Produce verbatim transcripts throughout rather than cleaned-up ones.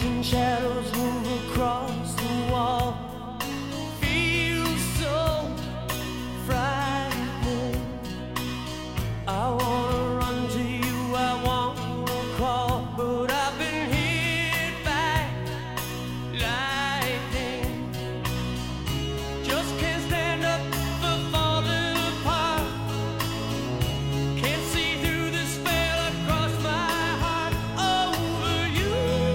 Watching shadows move across the wall feels so frightening. I wanna run to you, I wanna crawl, but I've been hit by lightning. Just can't stand up for falling apart. Can't see through the spell across my heart over you.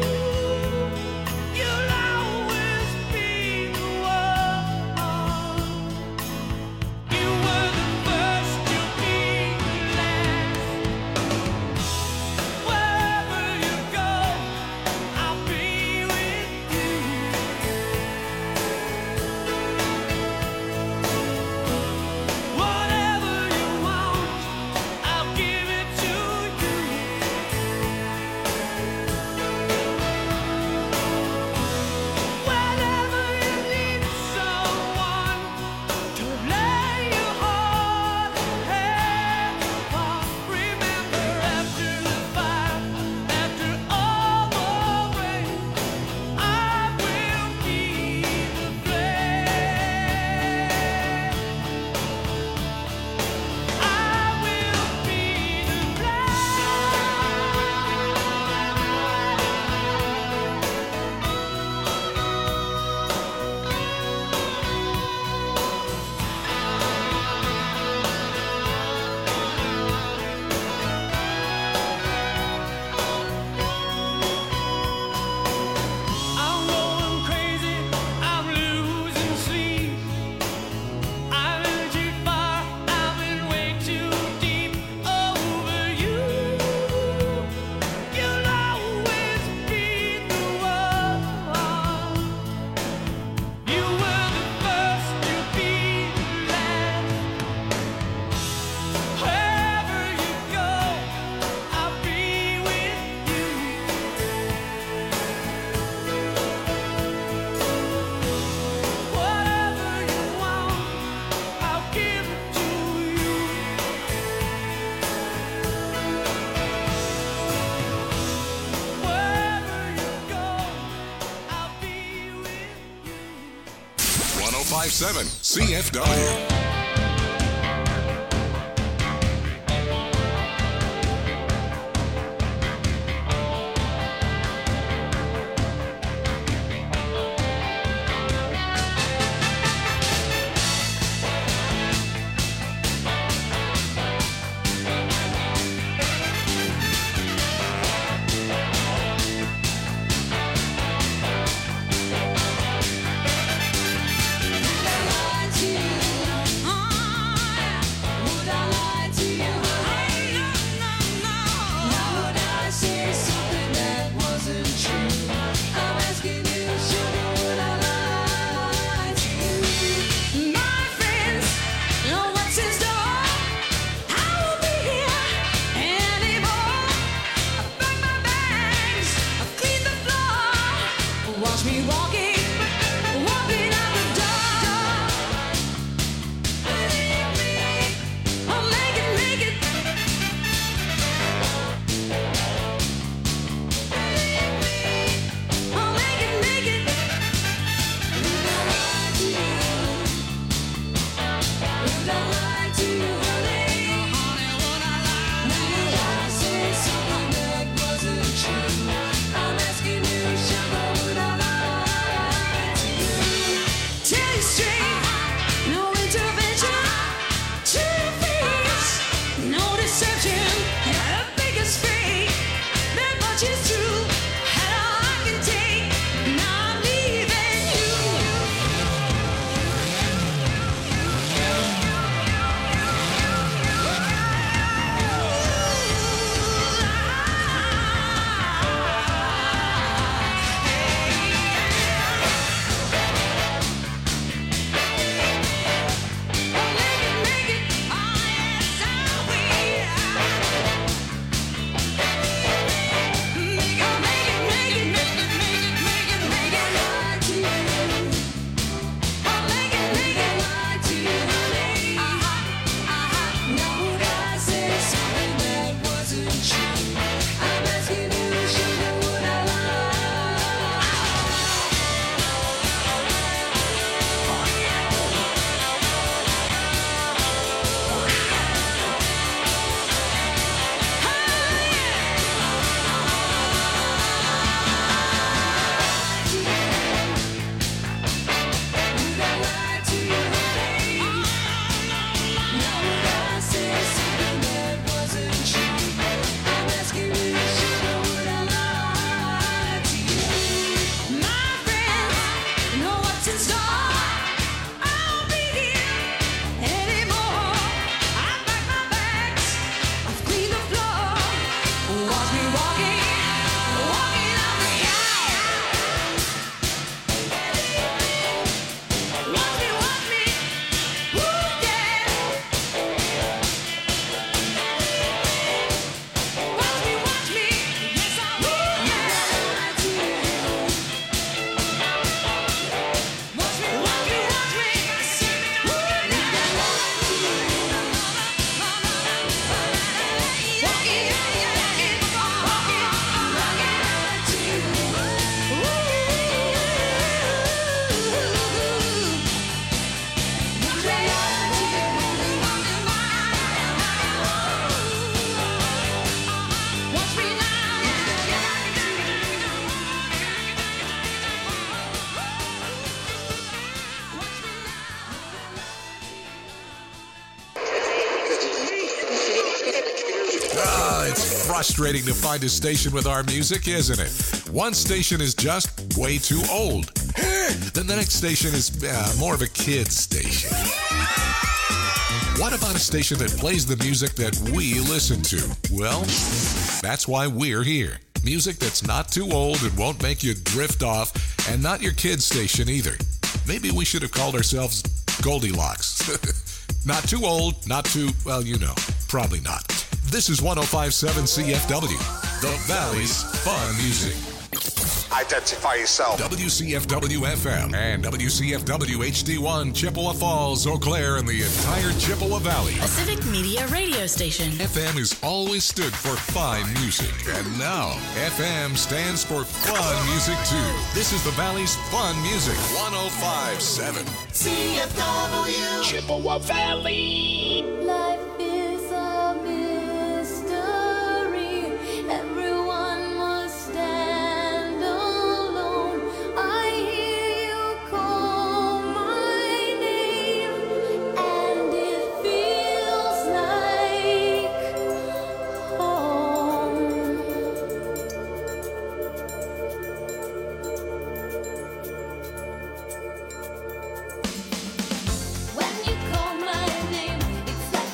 You'll always be the one. You were the first, you'll be the last. Wherever you go, I'll be with you. Whatever you want, I'll give it to you. Whenever you need someone to lay your heart and head upon, remember after the fire, after all the rain, I will be the flame. I will be the I'm going crazy, I'm losing sleep. I'm in too far, I've been way too deep over you. You'll always be the one. You were the first, you'll be the last. Wherever you go, I'll be with you. Whatever you want, I'll give it to you. Wherever you go, I'll be with you. one oh five point seven C F W. Watch me walking, walking out the door. Believe me, I'll make it, make it. Believe me, I'll make it, make it. Would I lie to you? Would I lie to you, honey? Honey, would I lie? Now would I say something that wasn't true? I'm asking you, sugar, would I lie? Tell you straight, no intervention, to your face, no deception. The biggest fake, that much is true. And all I can take, now I'm leaving you. It's frustrating to find a station with our music, isn't it? One station is just way too old. Then the next station is uh, more of a kid's station. What about a station that plays the music that we listen to? Well, that's why we're here. Music that's not too old and won't make you drift off, and not your kid's station either. Maybe we should have called ourselves Goldilocks. Not too old, not too, well, you know, probably not. This is one oh five point seven C F W, the Valley's Fun Music. Identify yourself. W C F W F M and W C F W H D one, Chippewa Falls, Eau Claire, and the entire Chippewa Valley. A civic media radio station. F M has always stood for fine music, and now F M stands for fun music too. This is the Valley's Fun Music, one oh five point seven C F W Chippewa Valley. Life is a mystery. Everyone must stand alone. I hear you call my name, and it feels like home. When you call my name, it's like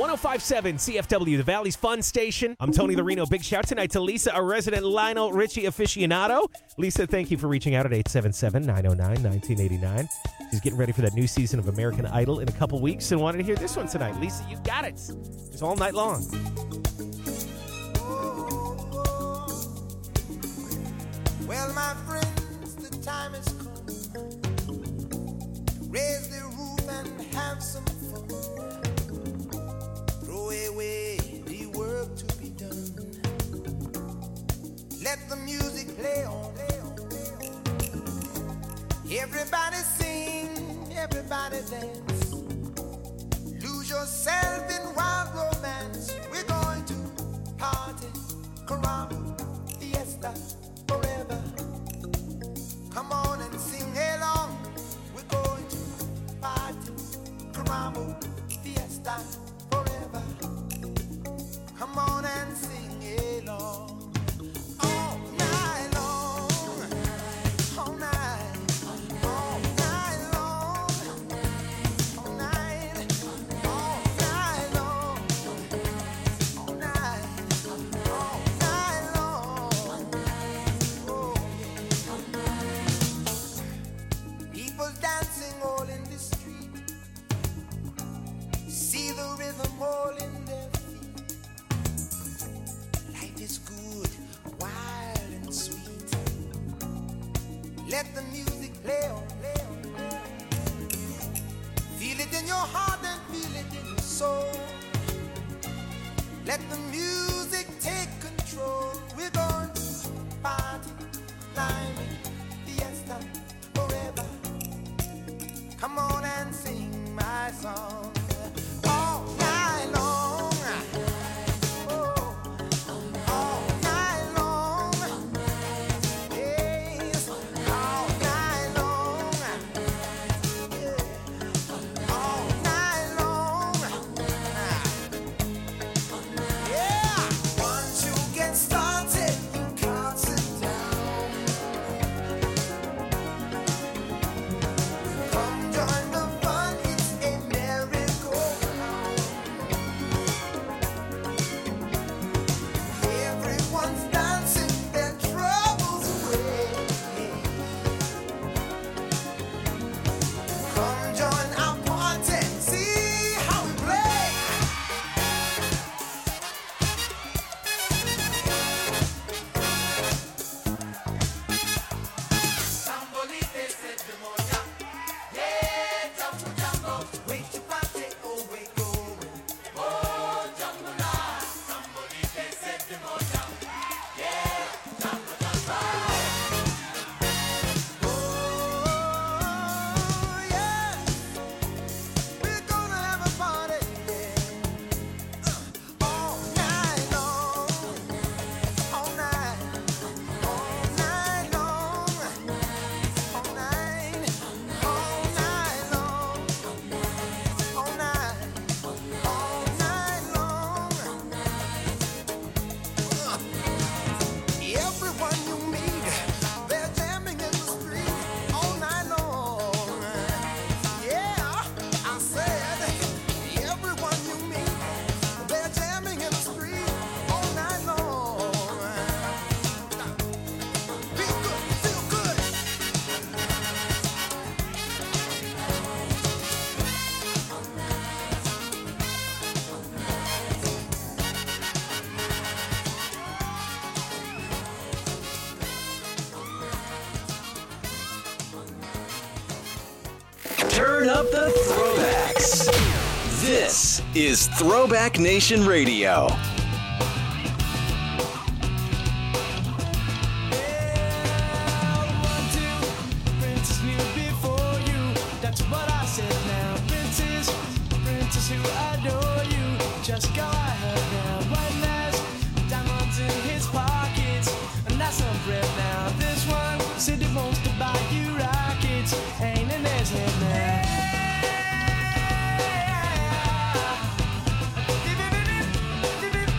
one oh five point seven C F W, the Valley's Fun Station. I'm Tony the Reno. Big shout tonight to Lisa, a resident Lionel Richie aficionado. Lisa, thank you for reaching out at eight seven seven, nine oh nine, one nine eight nine. She's getting ready for that new season of American Idol in a couple weeks and wanted to hear this one tonight. Lisa, you got it. It's all night long. Well, my friends, the time has come. Raise the roof and have some fun. Throw away the work to be done. Let the music play on. Everybody sing, everybody dance. Lose yourself in wild romance. We're going to party, caramba, fiesta, forever. Come on and sing along. We're going to party, caramba, fiesta, forever. Come on and sing along. All night long, all night, all night long, all night, all night long, all night, all night long. Oh, yeah. People dancing all in the street. See the rhythm all in their feet. Life is good, wild and sweet. Let the music play on, play on, play on. Feel it in your heart and feel it in your soul. Let the music take control. We're going to party, climbing, fiesta, forever. Come on and sing my song. All night long. Oh, all night long. Yes, all night long. Yeah, all night long. Yeah, once you get started, you can't sit down. Come join the fun, it's a merry-go-round. Everyone's dancing their troubles away. Come join our party, see how we play. Sambolite said the moja. Yeah, jambo jambo. Wait to party, oh we going. Oh, jambo la. Sambolite said the moja. Yeah, jambo jambo. Oh, yeah. We're gonna have a party. Uh, all night long. All night. All night long. All night, all night long, all night, all night long. Everyone you meet, they're jamming in the street all night long. Yeah, I said, everyone you meet, they're jamming in the street all night long. Feel good, feel good. Turn up the throwbacks. This is Throwback Nation Radio. One, two, Princess knew before you. That's what I said now. Princess, Princess who adore you. Just go ahead now. One last diamonds in his pockets. And that's some bread now. This one said he wants to buy you rockets. Ain't in his head now. Give it, give it, give it.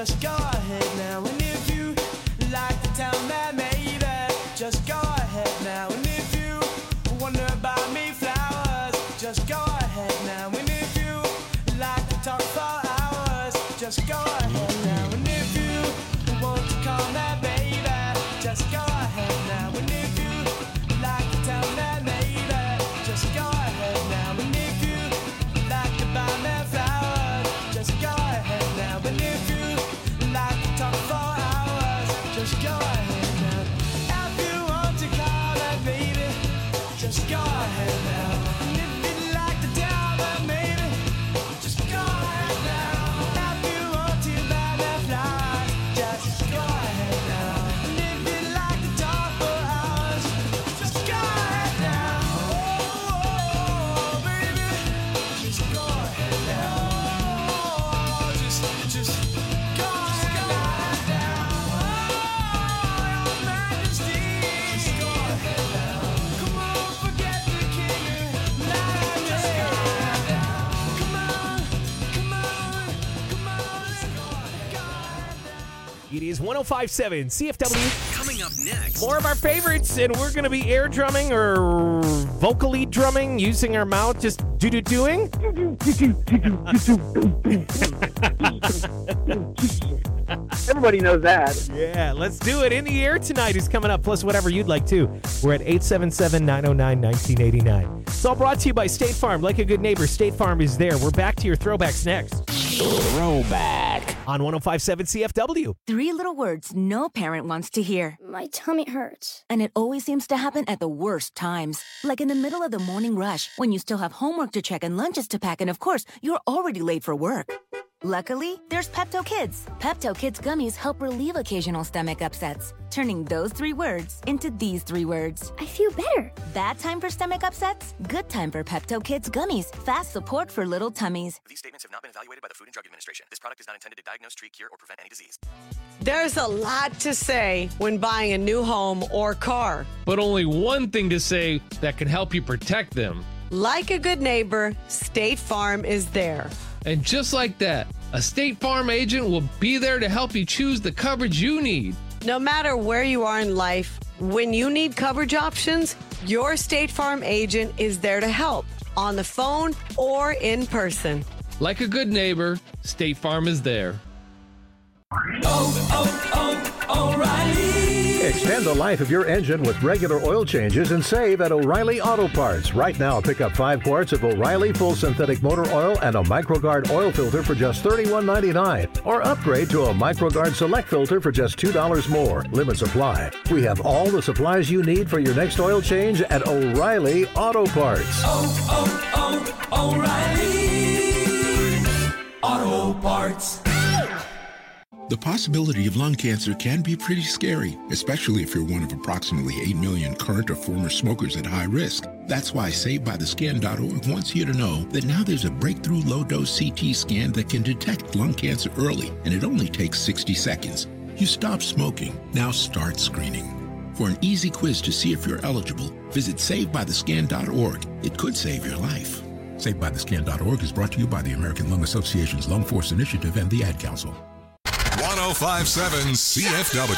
just go ahead now. And if you like to tell me, maybe, just go ahead now. And if you wonder about me flowers, just go ahead now. And if you like to talk for hours, just go ahead now. And if you want to call me baby, just go ahead now. And if you like to tell me maybe, just go ahead now. And if you like to buy me flowers, just go ahead now. And if you like to talk for hours, just go ahead now. If you want to call me baby, just go ahead now. And if you'd like to tell me maybe, just go ahead now. If you want to buy me flowers, just go ahead now. And if you'd like to talk for hours, just go ahead now. Oh, baby, just go ahead now. Oh, just, just go ahead now. Oh, your Majesty, just go ahead now. Come on, forget the king. Now just go ahead now. Come on, come on, come on, let's go ahead now. It is one oh five point seven C F W. Coming up next. More of our favorites, and we're going to be air drumming or vocally drumming using our mouth, just doo-doo-doing. Everybody knows that. Yeah, let's do it. In the Air Tonight is coming up, plus whatever you'd like to. We're at eight seven seven, nine oh nine, one nine eight nine. It's all brought to you by State Farm. Like a good neighbor, State Farm is there. We're back to your throwbacks next. Throwback. On one oh five point seven C F W. Three little words no parent wants to hear. My tummy hurts. And it always seems to happen at the worst times. Like in the middle of the morning rush, when you still have homework to check and lunches to pack, and of course, you're already late for work. Luckily, there's Pepto Kids. Pepto Kids gummies help relieve occasional stomach upsets, turning those three words into these three words. I feel better. Bad time for stomach upsets? Good time for Pepto Kids gummies. Fast support for little tummies. These statements have not been evaluated by the Food and Drug Administration. This product is not intended to diagnose, treat, cure, or prevent any disease. There's a lot to say when buying a new home or car. But only one thing to say that can help you protect them. Like a good neighbor, State Farm is there. And just like that, a State Farm agent will be there to help you choose the coverage you need. No matter where you are in life, when you need coverage options, your State Farm agent is there to help, on the phone or in person. Like a good neighbor, State Farm is there. Oh, oh, oh, O'Reilly. Extend the life of your engine with regular oil changes and save at O'Reilly Auto Parts. Right now, pick up five quarts of O'Reilly Full Synthetic Motor Oil and a MicroGuard oil filter for just thirty-one ninety-nine. Or upgrade to a MicroGuard Select filter for just two dollars more. Limits apply. We have all the supplies you need for your next oil change at O'Reilly Auto Parts. Oh, oh, oh, O'Reilly Auto Parts. The possibility of lung cancer can be pretty scary, especially if you're one of approximately eight million current or former smokers at high risk. That's why Saved By The Scan dot org wants you to know that now there's a breakthrough low-dose C T scan that can detect lung cancer early, and it only takes sixty seconds. You stop smoking, now start screening. For an easy quiz to see if you're eligible, visit Saved By The Scan dot org. It could save your life. Saved By The Scan dot org is brought to you by the American Lung Association's Lung Force Initiative and the Ad Council. one oh five point seven C F W.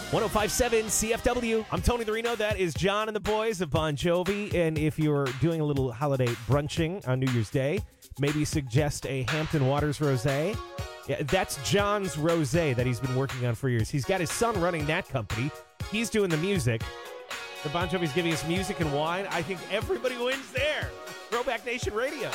one oh five point seven C F W. I'm Tony the Reno. That is John and the boys of Bon Jovi. And if you're doing a little holiday brunching on New Year's Day, maybe suggest a Hampton Waters Rosé. Yeah, that's John's Rosé that he's been working on for years. He's got his son running that company. He's doing the music. The Bon Jovi's giving us music and wine. I think everybody wins there. Throwback Nation Radio.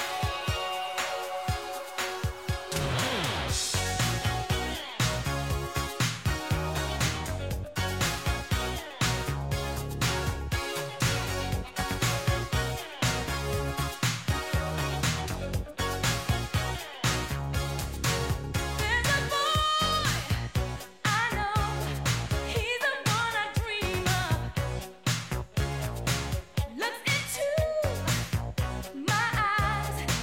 Look into my eyes.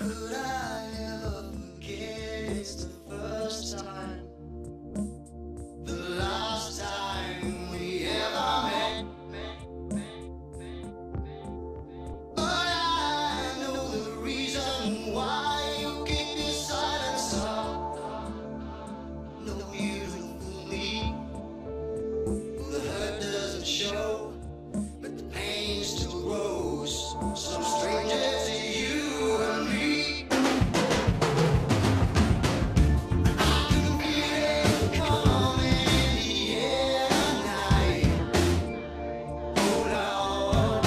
could I ever forget? It's the first time, the last time we ever met. But I know the reason why you keep your silence up. No beautiful me, the hurt doesn't show, but the pain still grows. Some stranger to you and me. I can feel it coming in the air tonight. Oh Lord,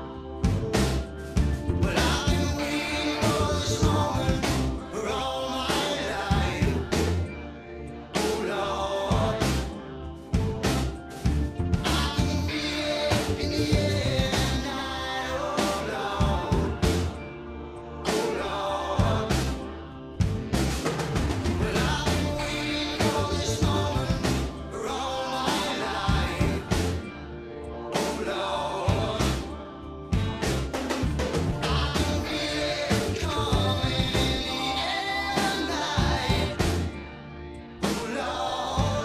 but I've been waiting for this moment for all my life. Oh Lord, I can feel it in the air tonight. Oh Lord, oh Lord, but I've been waiting for this moment for all my life. Oh Lord, I can feel it coming in the air tonight. Oh Lord,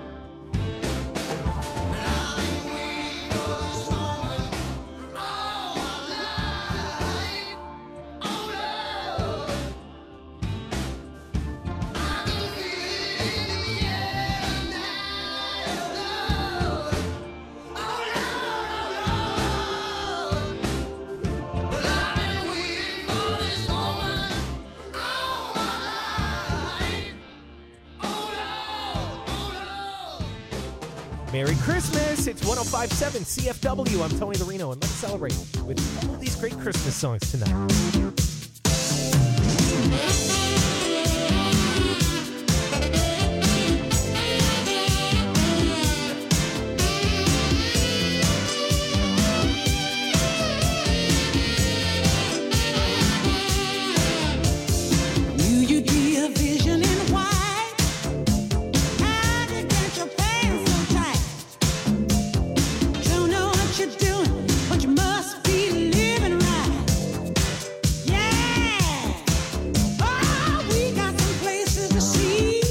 but I've been waiting for this moment for all my life. Oh Lord, I can feel it in the air tonight. Oh Lord, oh Lord, but I've been waiting for this moment all my life. Oh Lord, oh Lord. Merry Christmas. It's one oh five point seven C F W. I'm Tony the Reno, and let's celebrate with all these great Christmas songs tonight. Knew you'd be a vision in white. How'd you get your pants so tight? Don't know what you're doing, but you must be living right. Yeah. Oh, we got some places to see.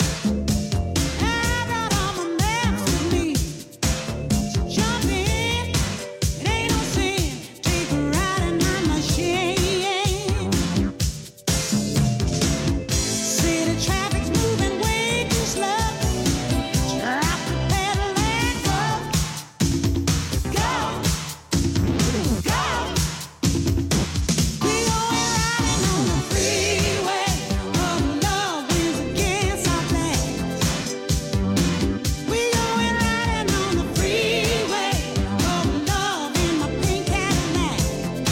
I brought all my maps with me. So jump in, it ain't no sin. Take a ride in my machine. City traffic's moving way too slow. Drop the pedal and go. Go, go. We going riding on the freeway. Oh, love wins against our plans. We going riding on the freeway. Oh, love in my pink Cadillac.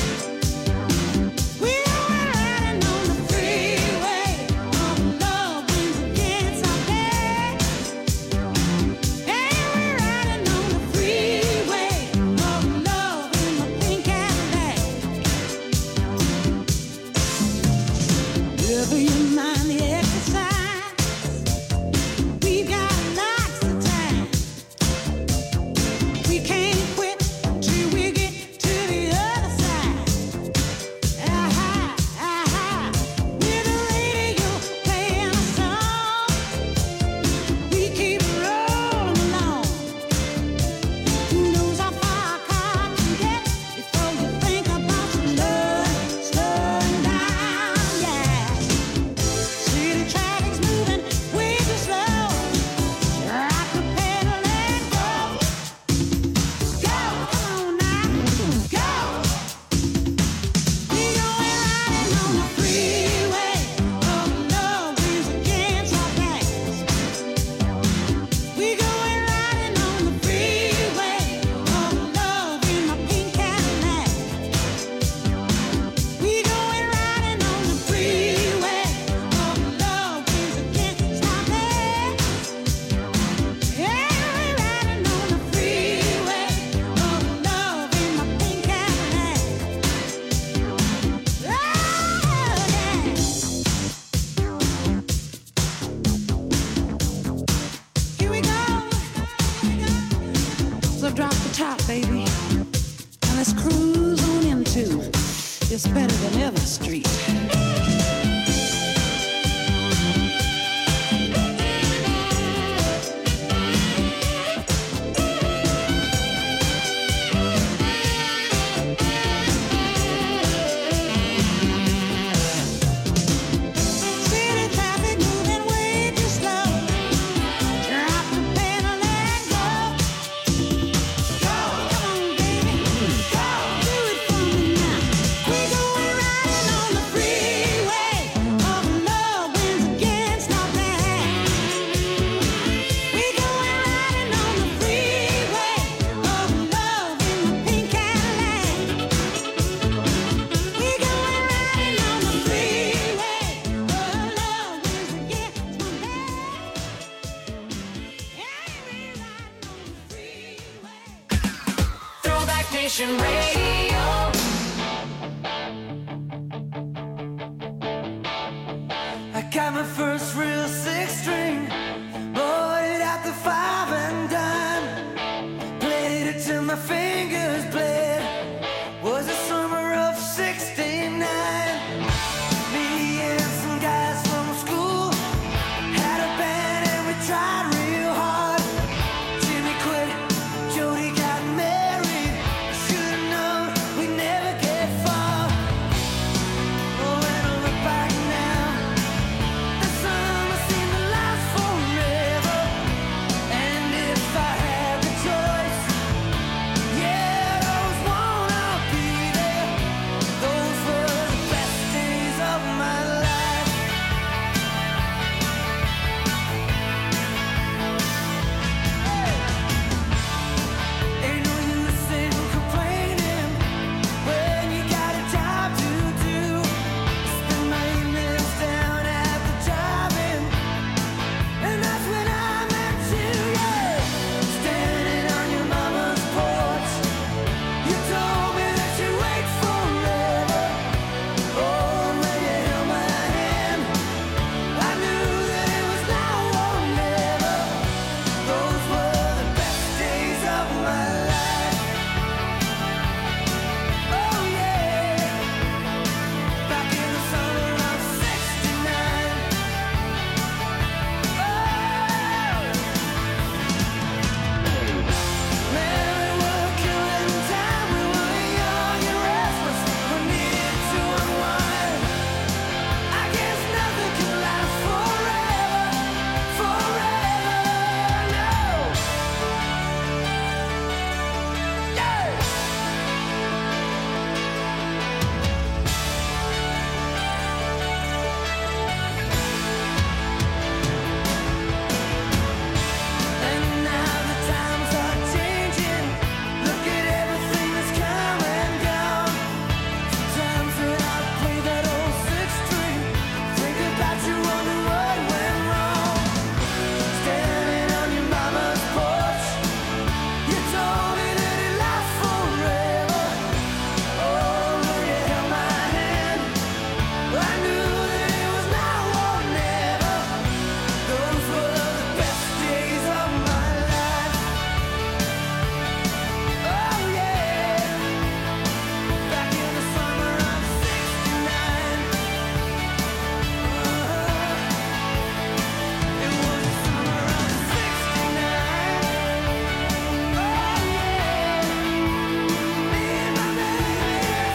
We going riding on the freeway. Oh, love wins against our plans. Hey, we're riding on the freeway. Oh, love in my pink Cadillac. Never you mind the exercise. We got lots of time. We can't quit till we get to the other side. Aha, aha. With the radio playing a song, we keep rolling along. Who knows how far a car can get before you think about some love slowing down, yeah. Nation Radio. I got my first real six string, bought it at the five and dime, played it till my fingers bled. Was the summer of sixty-nine. Me and some guys from school had a band and we tried real hard. Jimmy quit, Jody got married. Should've known we'd never get far. Oh, when I look back now, the summer seemed to last forever. And if I had the choice, yeah, those won't all be there. Those were the best days of my life. Ain't no use in complaining when you got a job to do. Spend my evenings down at the drive-in, and that's when I met you, yeah. Standing on your mama's porch, you told me that you'd wait forever. Oh, when you held my hand, I knew that it was now or never. Those were the best days of my life. Oh yeah, back in the summer of sixty-nine. Man, we were killing time. We were young and restless. We needed to unwind. I guess nothing can last forever, forever, no. Yeah. And now the times are changing. Look at everything that's come and gone. Sometimes when I play that old six string, think about you, wonder what went wrong. Standing on your mama's porch, you told me that it lasts forever. Oh, when you held my hand, I knew that it was now or never. Those were the best days of my life. Oh yeah, back in the summer of sixty-nine. It was the summer of sixty-nine. Oh yeah, me and my baby,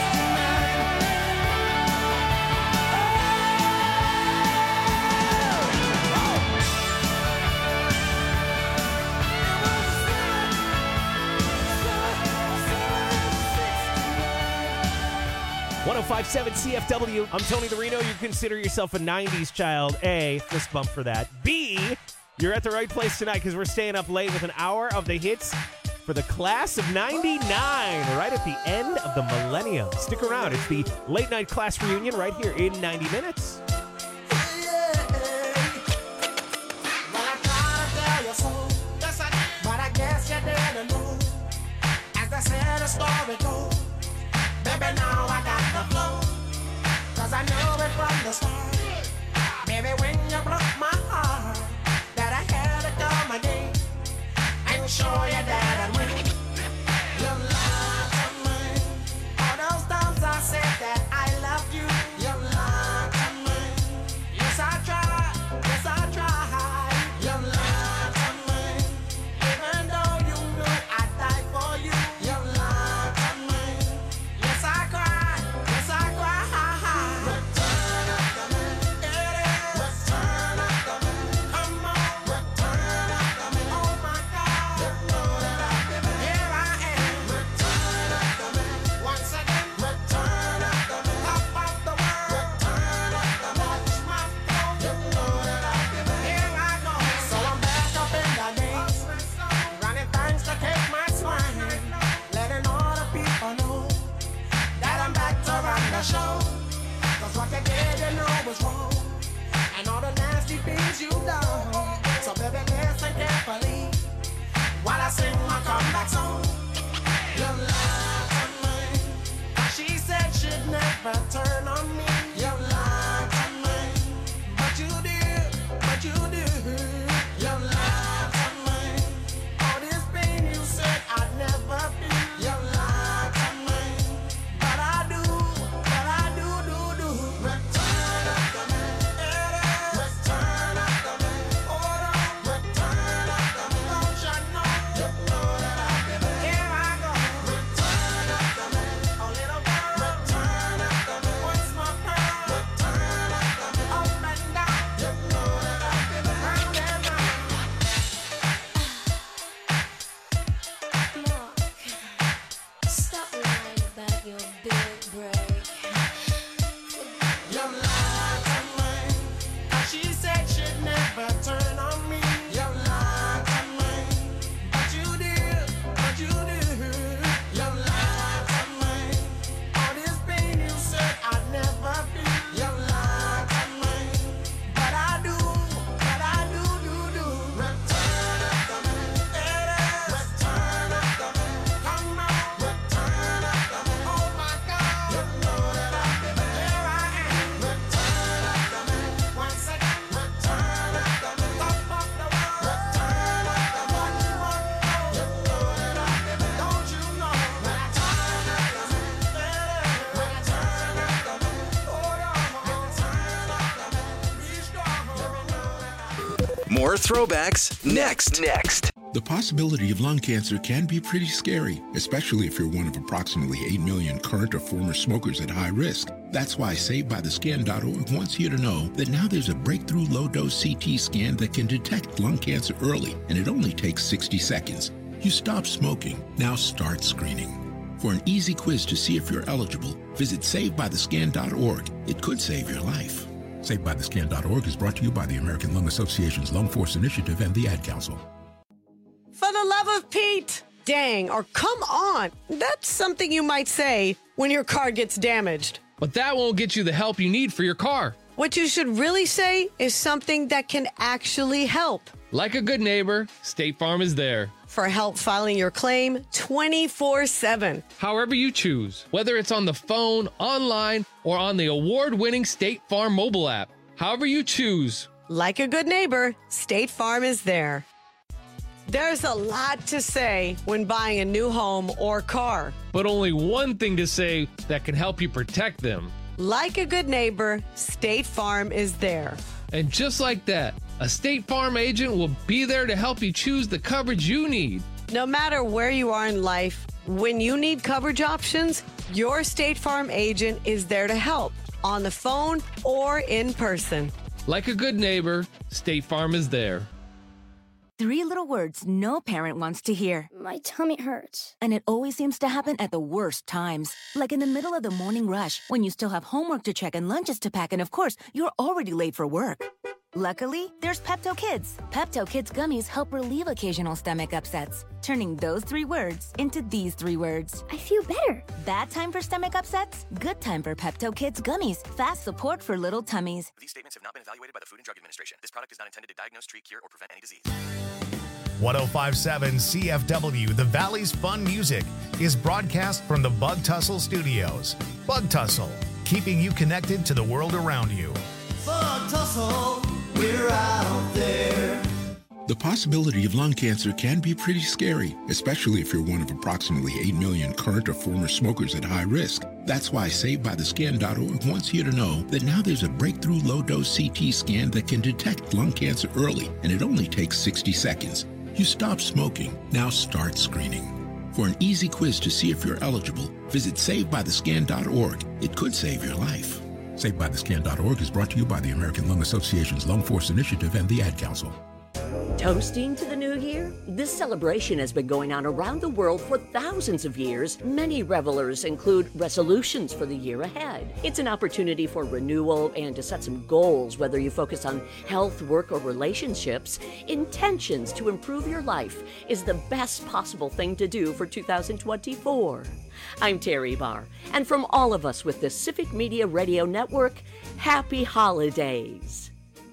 one oh five point seven C F W. I'm Tony the Reno. You consider yourself a nineties child. A, fist bump for that. B, you're at the right place tonight because we're staying up late with an hour of the hits for the class of ninety-nine, right at the end of the millennium. Stick around. It's the late night class reunion right here in ninety minutes. Well, I tried to tell you so, but I guess you didn't know. As I said, the story goes, baby, now I got the flow. Cause I knew it from the start. Baby, when you broke my heart, that I had to come again and show you that I'd win. You lied to me. All those times I said that I loved you, you lied to me. Yes, I tried. Yes, I tried. You lied to me. Even though you knew I'd die for you, you lied to me. Yes, I cried. Yes, I cried. Return of the man. It is. Return of the man. Come on. Return of the man. Oh my God. You know that I've been there. Here I am. Return of the man. Once again. Return of the man. Top of the world. Return of the man. Watch my flow. You know that I've been there. Here I go. So I'm back up in the game. Running things to take my swing. Letting all the people know that I'm back to run the show. Cause what you did, you know was wrong. And all the nasty things you done. So baby, listen carefully while I sing my comeback song. You lie. never turn on me. You lied to me, but you did, but you did. You lied to me. All this pain you said I'd never feel. You lied to me, but I do, but I do, do, do. Return after me, return after me. Hold on, return after me. Don't you know, you know that I've been here I go. Return after me, a little girl. Return after me, what's my pearl? Return after me, up and down. You know that I've been round and round. Mark, stop lying about your big break. You lied to me, 'cause she said she'd never turn on me. You lied to me, but you did, but you did. You lied to me, all this pain you said I'd never feel. You lied to me, but I do, but I do, do, do. Return after me, return after me. Come on, return after me. Oh my God, you know that I've been here I am. Return after me, once again. Return after me, top of the world. Return after me, what you want? You know that I've been, don't you know? Return after me, return after me. Hold on, return after me. Be strong, you know that I've been. More throwbacks next. Next. The possibility of lung cancer can be pretty scary, especially if you're one of approximately eight million current or former smokers at high risk. That's why Saved By The Scan dot org wants you to know that now there's a breakthrough low-dose C T scan that can detect lung cancer early, and it only takes sixty seconds. You stop smoking, now start screening. For an easy quiz to see if you're eligible, visit Saved By The Scan dot org. It could save your life. Saved By The Scan dot org is brought to you by the American Lung Association's Lung Force Initiative and the Ad Council. For the love of Pete, dang, or come on. That's something you might say when your car gets damaged. But that won't get you the help you need for your car. What you should really say is something that can actually help. Like a good neighbor, State Farm is there. For help filing your claim twenty-four seven. However you choose, whether it's on the phone, online, or on the award-winning State Farm mobile app. However you choose. Like a good neighbor, State Farm is there. There's a lot to say when buying a new home or car. But only one thing to say that can help you protect them. Like a good neighbor, State Farm is there. And just like that, a State Farm agent will be there to help you choose the coverage you need. No matter where you are in life, when you need coverage options, your State Farm agent is there to help on the phone or in person. Like a good neighbor, State Farm is there. Three little words no parent wants to hear. My tummy hurts. And it always seems to happen at the worst times. Like in the middle of the morning rush, when you still have homework to check and lunches to pack, and of course, you're already late for work. Luckily, there's Pepto Kids. Pepto Kids gummies help relieve occasional stomach upsets, turning those three words into these three words. I feel better. Bad time for stomach upsets? Good time for Pepto Kids gummies. Fast support for little tummies. These statements have not been evaluated by the Food and Drug Administration. This product is not intended to diagnose, treat, cure, or prevent any disease. ten fifty-seven C F W, the Valley's Fun Music, is broadcast from the Bug Tussle Studios. Bug Tussle, keeping you connected to the world around you. Bug Tussle, we're out there. The possibility of lung cancer can be pretty scary, especially if you're one of approximately eight million current or former smokers at high risk. That's why Saved By The Scan dot org wants you to know that now there's a breakthrough low-dose C T scan that can detect lung cancer early, and it only takes sixty seconds. You stop smoking, now start screening. For an easy quiz to see if you're eligible, visit Saved By The Scan dot org. It could save your life. Saved By The Scan dot org is brought to you by the American Lung Association's Lung Force Initiative and the Ad Council. Toasting to the new year? This celebration has been going on around the world for thousands of years. Many revelers include resolutions for the year ahead. It's an opportunity for renewal and to set some goals, whether you focus on health, work, or relationships. Intentions to improve your life is the best possible thing to do for two thousand twenty-four. I'm Terry Barr, and from all of us with the Civic Media Radio Network, happy holidays.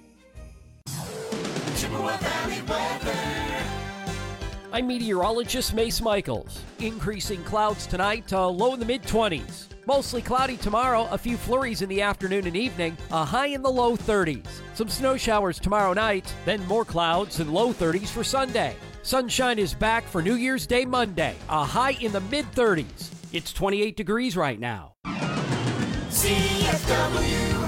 Chippewa Valley weather. I'm meteorologist Mace Michaels. Increasing clouds tonight, uh, low in the mid twenties. Mostly cloudy tomorrow, a few flurries in the afternoon and evening, a high in the low thirties. Some snow showers tomorrow night, then more clouds and low thirties for Sunday. Sunshine is back for New Year's Day Monday, a high in the mid thirties. It's twenty-eight degrees right now. C F W.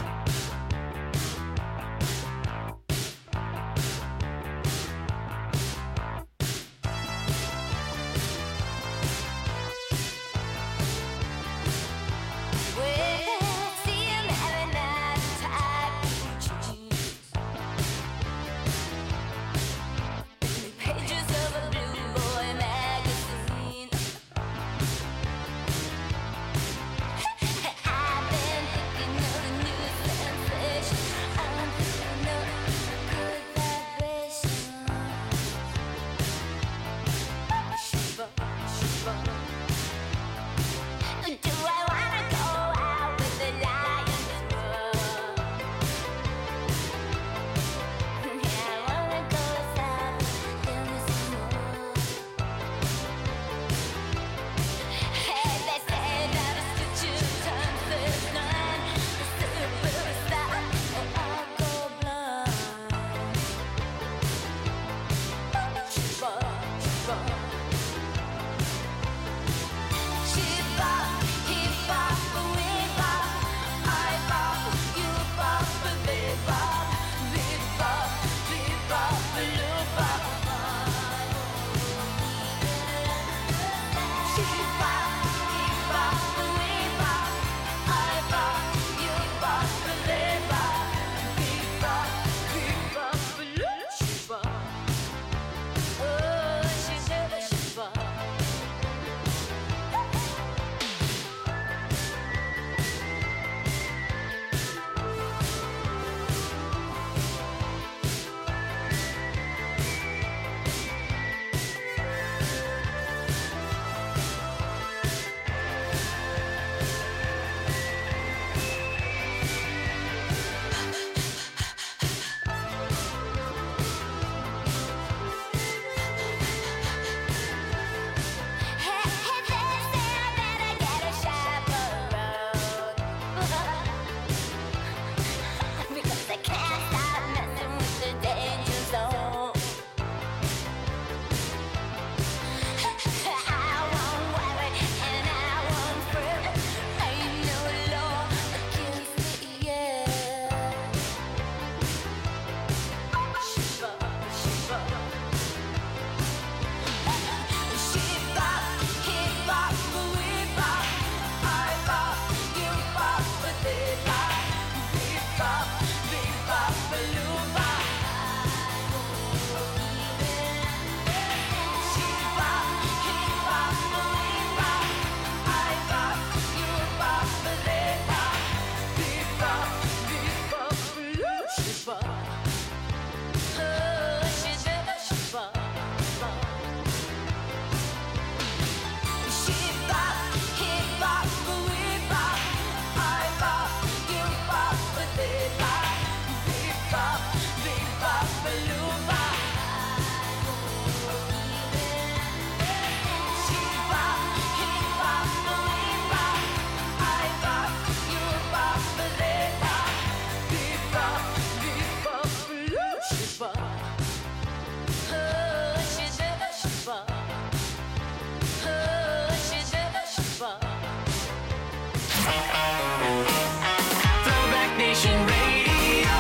Throwback Nation Radio.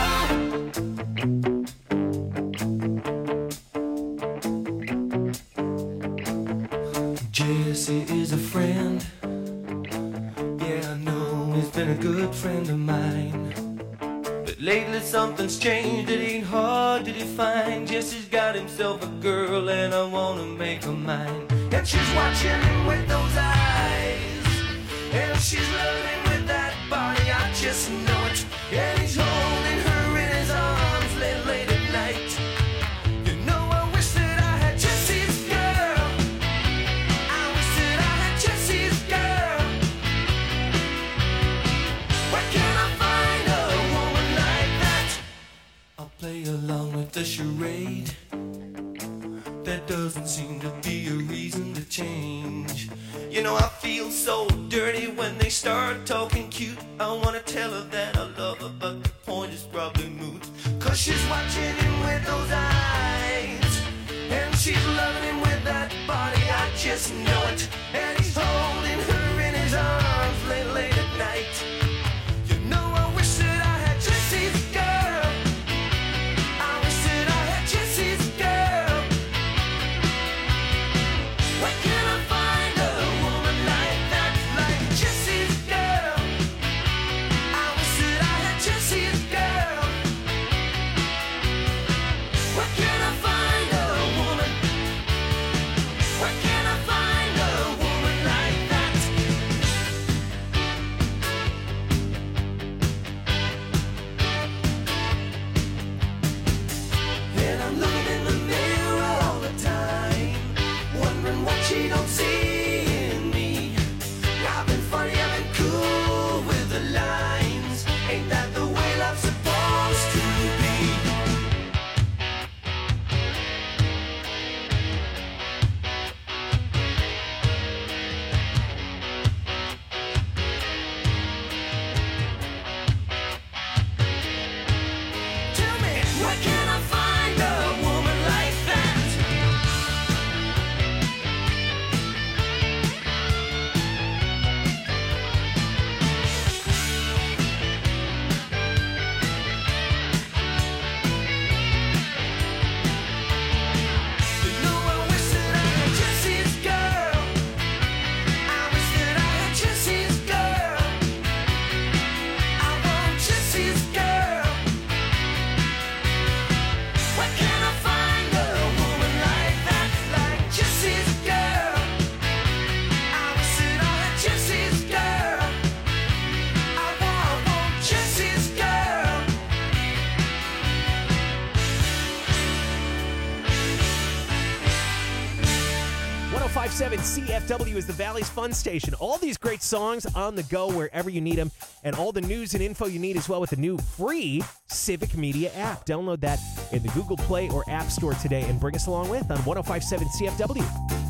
Jesse is a friend. Yeah, I know he's been a good friend of mine. But lately something's changed, it ain't hard to define. Jesse's got himself a girl and I wanna make her mine. And she's watching him with those eyes, and she's loving with that body, I just know it. And he's holding her in his arms late, late at night. You know I wish that I had Jesse's girl. I wish that I had Jesse's girl. Where can I find a woman like that? I'll play along with the charade. There doesn't seem to be a reason to change. You know I feel so dirty when they start Well, she's watching him with those eyes, and she's loving him with that body. I just know it. And he's holding her in his arms late, late at night. You know, I wish that I had Jesse's girl. I wish that I had Jesse's girl. Where can I find a woman like that, like Jesse's girl? I wish that I had Jesse's girl. Where can I find a woman? Where can I find a woman like that? And I'm looking in the mirror all the time, wondering what she don't see in me. I've been funny, I've been cool with the lines. Ain't that the way love's supposed to be? Tell me, where can I find a woman like that? You know, I wish that I had Jesse's girl. I wish that I had Jesse's girl. I want Jesse's girl. Where can I find a woman like that, like Jesse's girl? I wish that I had Jesse's girl. I want, want Jesse's girl. one oh five point seven C F W is the Valley's Fun Station. All these great songs on the go wherever you need them, and all the news and info you need as well with the new free Civic Media app. Download that in the Google Play or App Store today and bring us along with on one oh five point seven C F W.